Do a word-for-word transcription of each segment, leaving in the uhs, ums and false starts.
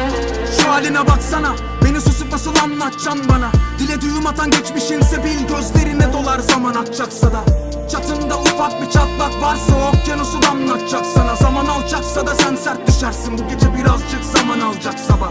Şu haline baksana, beni susup nasıl anlatacaksın bana? Dile düğüm atan geçmişinse bil, gözlerine dolar zaman akacaksa da. Çatında ufak bir çatlak varsa o okyanusu damlatacak sana. Zaman alacaksa da sen sert düşersin, bu gece birazcık zaman alacak sabah.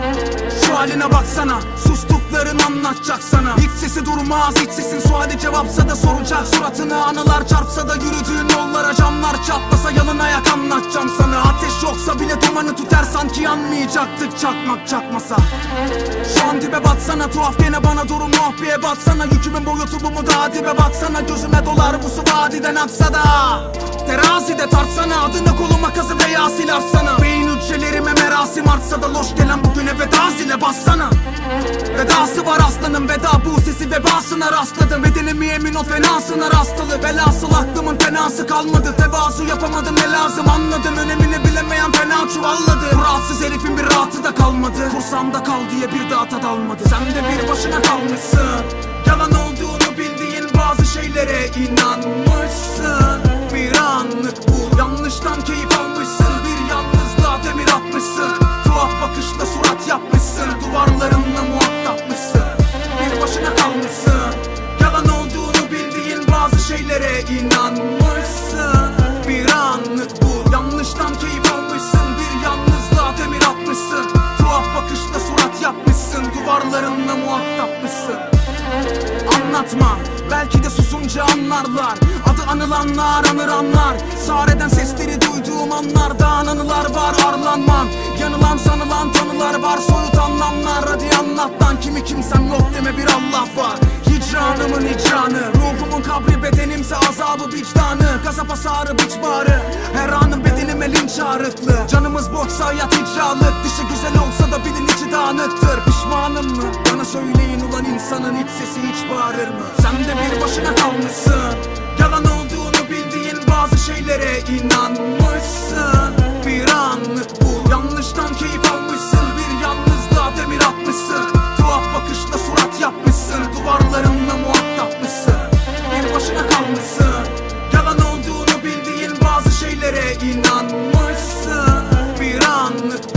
Şu haline baksana, sustukların anlatacak sana. İç sesi durmaz, iç sesin suali cevapsa da soracak. Suratını anılar çarpsa da yürüdüğün yollara camlar çatlasa yalın ayak anlatacağım sana. Ateş yoksa bile dumanı tüter, sanki yanmayacaktık çakmak çakmasa. Şu an dibe batsana, tuhaf gene bana durum muhbiye batsana. Yükümün boyutu bu mu, daha dibe baksana. Gözüme dolar bu su vadiden aksa da. Terazide tartsana, adını koluma kazı veya sil atsana. Beyin hücrelerime merasim artsa da loş gelen bugüne veda zile bassana. Vedası var aslanın, veda bu sesi vebasına rastladım. Bedenimi emin ol fenasına rastlalı. Velhasıl aklımın tenası kalmadı. Tevazu yapamadım, ne lazım anladım. Önemini bilemeyen fena çuvalladı. Rahatsız herifin bir rahatı da kalmadı. Kursamda kal diye bir daha tad almadı. Sen de bir başına kalmışsın, yalan olduğunu bildiğin bazı şeylere inanmışsın. Bir anlık bu yanlıştan keyif almışsın. Bir yalnızlığa demir atmışsın. Tuhaf bakışla surat yapmışsın. Duvarlarınla muhatapmışsın. Bir başına kalmışsın, yalan olduğunu bildiğin bazı şeylere inanmışsın. Bir anlık bu yanlıştan keyif almışsın. Bir yalnızlığa demir atmışsın. Tuhaf bakışla surat yapmışsın. Duvarlarınla muhatapmışsın. Anlatma, belki de susunca anlarlar. Adı anılanlar anır anlar. Sareden sesleri duyduğum anlarda anılar var, arlanmam. Yanılan sanılan tanılar var, soyut anlamlar. Hadi anlat lan, kimi kimsem yok deme, bir Allah var. Hicranımın hicranı, ruhumun kabri, bedenimse azabı vicdanı. Gazap hasarı biç bağrı, her anım bedenime linç ağrıklı. Canımız boşsa hayat icralık, dışı güzel olsa da bilin içi dağınıktır. Pişmanım mı? Bana söyleyin ulan, insanın iç sesi hiç bağırır mı? Sen de bir başına kalmışsın, yalan olduğunu bildiğin bazı şeylere inanmışsın. Bir anlık bu yanlıştan keyif almışsın. Bir yalnızlığa demir atmışsın. Tuhaf bakışla surat yapmışsın. Duvarlarınla muhatapmışsın. Bir başına kalmışsın, yalan olduğunu bildiğin bazı şeylere inanmışsın. Bir anlık